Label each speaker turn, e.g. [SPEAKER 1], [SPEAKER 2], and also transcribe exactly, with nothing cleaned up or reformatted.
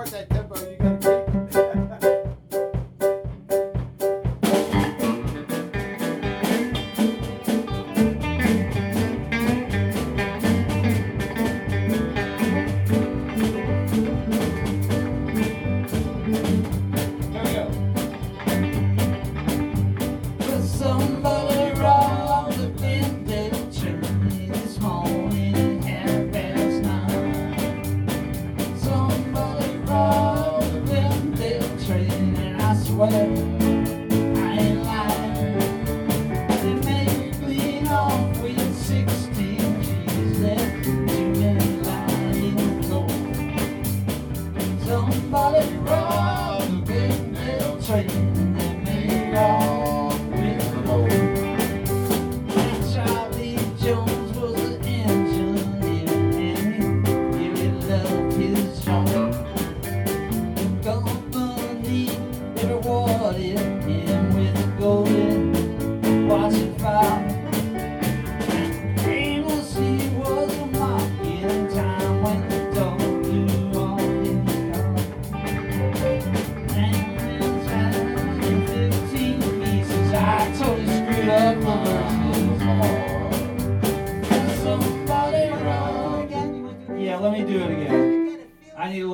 [SPEAKER 1] work that tempo. You gotta keep.
[SPEAKER 2] Somebody robbed the Glendale train this morning at half past nine. Somebody robbed the Glendale train, and I swear I ain't lying. They made me clean off with sixteen G's, left too many lying in the floor. Somebody robbed the Glendale train, and they made all Jones was an engineer and he really loved his job. The company they rewarded him with a golden watch and file. Amos, he was a mock in time when the dog blew on his car. And in fifteen pieces, I totally screwed up my version hard. Yeah, let me do it again. I need a